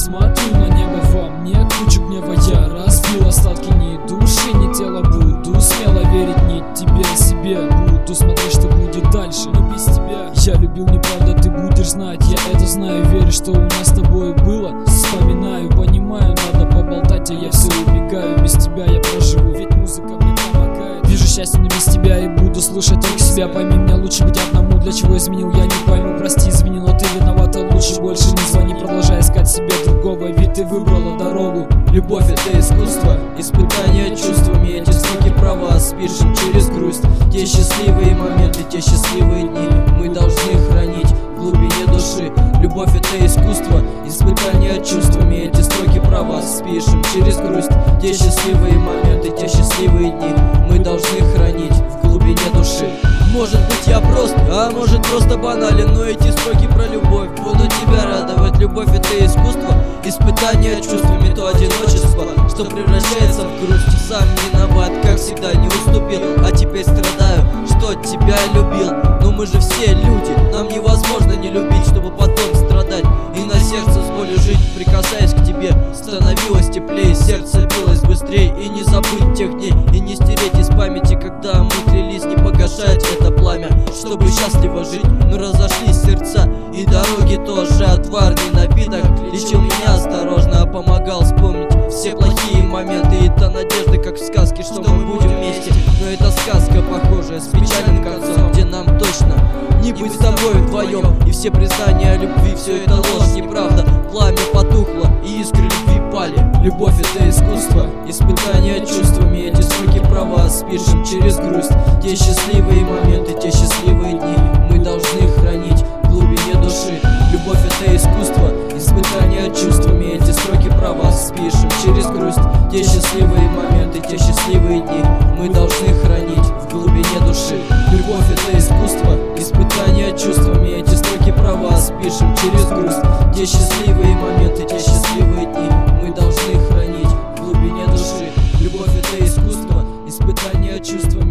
Смотрю на небо, во мне кучу гнева. Я разбил остатки ни души, ни тела. Буду смело верить не тебе, а себе. Буду смотреть, что будет дальше, но без тебя. Я любил, неправда, ты будешь знать. Я это знаю, верю, что у нас с тобой было. Вспоминаю, понимаю, надо поболтать, а я все убегаю. Без тебя я проживу, ведь музыка мне помогает. Вижу счастье, но без тебя и буду слушать только себя. Пойми, мне лучше быть одному. Для чего изменил, я не пойму, прости, извини, но ты виновата. Лучше больше не звони, продолжай искать себе другого, ведь ты выбрала дорогу. Любовь — это искусство, испытание чувствами. Эти строки про вас пишем через грусть. Те счастливые моменты, те счастливые дни мы должны хранить в глубине души. Любовь — это искусство, испытание чувствами. Эти строки про вас пишем через грусть. Те счастливые моменты, те счастливые дни мы должны хранить в глубине души. Может быть, я прост, а может просто банален, но эти строки про любовь буду тебя радовать. Любовь — это искусство, испытание чувствами, то одиночество, что превращается в грусть. Сам виноват, как всегда не уступил, а теперь страдаю, что тебя любил. Но мы же все люди, нам невозможно не любить, чтобы потом страдать и на сердце с болью жить. Прикасаясь к тебе, становилось теплее, сердце билось быстрее. И не забыть тех дней, и не стереть из памяти, когда мы клялись не погашать это пламя, чтобы счастливо жить. Но разошлись сердца, и дороги тоже. Отварный напиток лечил меня осторожно, помогал вспомнить все плохие моменты. И та надежда, как в сказке, что мы будем вместе. Но эта сказка похожая с печальным концом, где нам точно не быть с тобой вдвоем. И все признания о любви, все это ложь, неправда. Пламя потухло, и искры любви пали. Любовь — это искусство, испытание чувствами. Эти строки про вас пишем через грусть. Те счастливые моменты, те счастливые дни мы должны хранить в глубине души. Любовь — это искусство, испытание чувствами. Эти строки про вас пишем через грусть. Те счастливые моменты, те счастливые дни мы должны хранить в глубине души. Любовь — это искусство, испытание чувствами. Эти строки про вас пишем через грусть. Те счастливые моменты, те счастливые дни мы должны хранить в глубине души. Любовь — это искусство, испытание чувствами.